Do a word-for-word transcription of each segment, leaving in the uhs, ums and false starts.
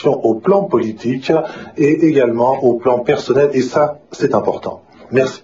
compréhension au plan politique et également au plan personnel, et ça, c'est important. Merci.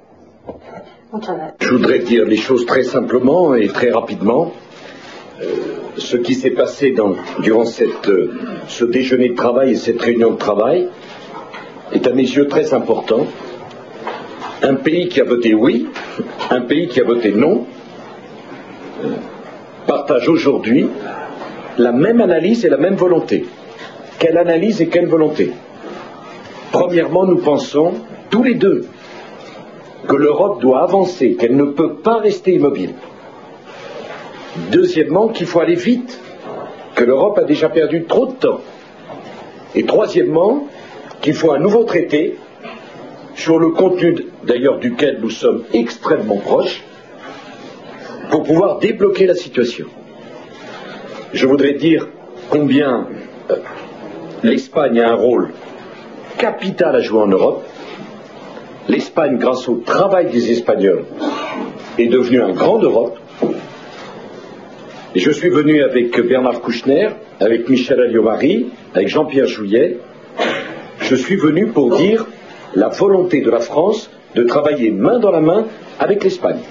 Je voudrais dire les choses très simplement et très rapidement. Euh, ce qui s'est passé dans, durant cette, euh, ce déjeuner de travail et cette réunion de travail est à mes yeux très important. Un pays qui a voté oui, un pays qui a voté non, euh, partage aujourd'hui la même analyse et la même volonté. Quelle analyse et quelle volonté? Premièrement, nous pensons tous les deux que l'Europe doit avancer, qu'elle ne peut pas rester immobile. Deuxièmement, qu'il faut aller vite, que l'Europe a déjà perdu trop de temps. Et troisièmement, qu'il faut un nouveau traité, sur le contenu d'ailleurs duquel nous sommes extrêmement proches, pour pouvoir débloquer la situation. Je voudrais dire combien euh, l'Espagne a un rôle capital à jouer en Europe. L'Espagne, grâce au travail des Espagnols, est devenue un grand Europe. Et je suis venu avec Bernard Kouchner, avec Michel Alliot-Marie, avec Jean-Pierre Jouyet. Je suis venu pour dire la volonté de la France de travailler main dans la main avec l'Espagne.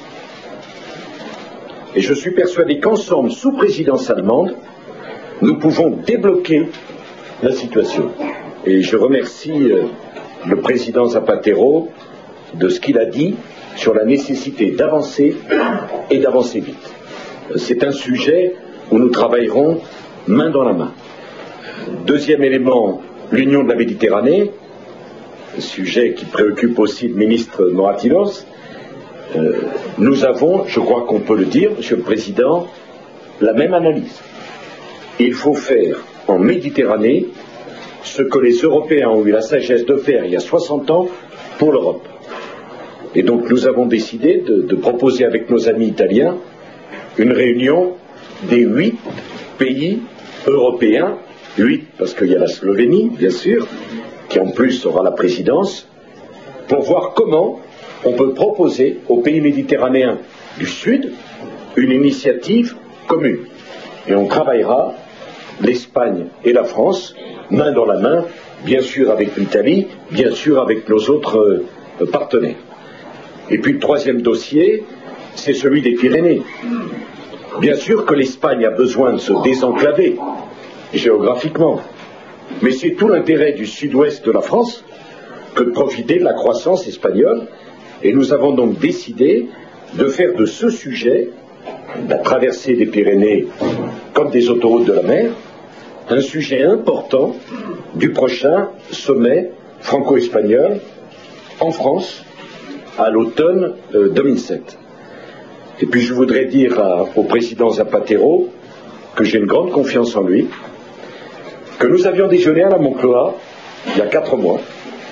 Et je suis persuadé qu'ensemble, sous présidence allemande, nous pouvons débloquer la situation. Et je remercie euh, le président Zapatero de ce qu'il a dit sur la nécessité d'avancer et d'avancer vite. C'est un sujet où nous travaillerons main dans la main. Deuxième élément, l'Union de la Méditerranée, sujet qui préoccupe aussi le ministre Moratinos. Euh, nous avons, je crois qu'on peut le dire, Monsieur le Président, la même analyse. Il faut faire en Méditerranée ce que les Européens ont eu la sagesse de faire il y a soixante ans pour l'Europe. Et donc nous avons décidé de, de proposer avec nos amis italiens une réunion des huit pays européens, huit parce qu'il y a la Slovénie, bien sûr, qui en plus aura la présidence, pour voir comment on peut proposer aux pays méditerranéens du Sud une initiative commune. Et on travaillera, l'Espagne et la France, main dans la main, bien sûr avec l'Italie, bien sûr avec nos autres euh, partenaires. Et puis le troisième dossier, c'est celui des Pyrénées. Bien sûr que l'Espagne a besoin de se désenclaver géographiquement, mais c'est tout l'intérêt du sud-ouest de la France que de profiter de la croissance espagnole, et nous avons donc décidé de faire de ce sujet, la traversée des Pyrénées comme des autoroutes de la mer, un sujet important du prochain sommet franco-espagnol en France à l'automne euh, deux mille sept. Et puis je voudrais dire à, au président Zapatero que j'ai une grande confiance en lui, que nous avions déjeuné à la Moncloa il y a quatre mois,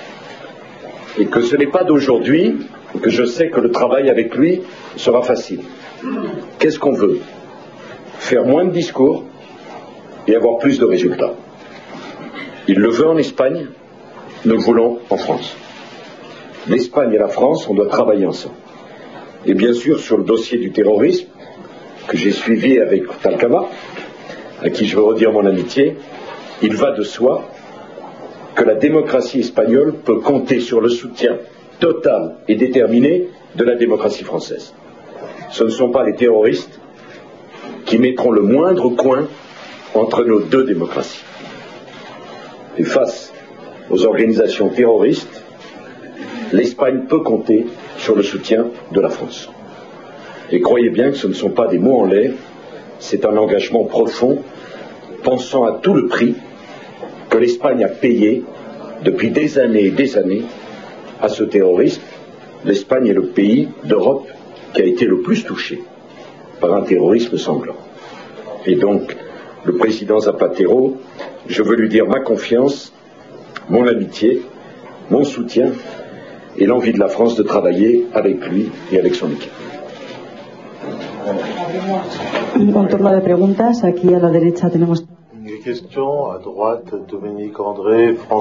et que ce n'est pas d'aujourd'hui que je sais que le travail avec lui sera facile. Qu'est-ce qu'on veut? Faire moins de discours et avoir plus de résultats. Il le veut en Espagne, nous le voulons en France. L'Espagne et la France, on doit travailler ensemble. Et bien sûr, sur le dossier du terrorisme, que j'ai suivi avec Talcama, à qui je veux redire mon amitié, il va de soi que la démocratie espagnole peut compter sur le soutien total et déterminé de la démocratie française. Ce ne sont pas les terroristes qui mettront le moindre coin entre nos deux démocraties. Et face aux organisations terroristes, l'Espagne peut compter sur le soutien de la France. Et croyez bien que ce ne sont pas des mots en l'air, c'est un engagement profond, pensant à tout le prix que l'Espagne a payé depuis des années et des années à ce terrorisme. L'Espagne est le pays d'Europe qui a été le plus touché par un terrorisme sanglant. Et donc, le président Zapatero, je veux lui dire ma confiance, mon amitié, mon soutien et l'envie de la France de travailler avec lui et avec son équipe. Un turno de preguntas. Aquí a la derecha tenemos. Une question à droite, Dominique André, France.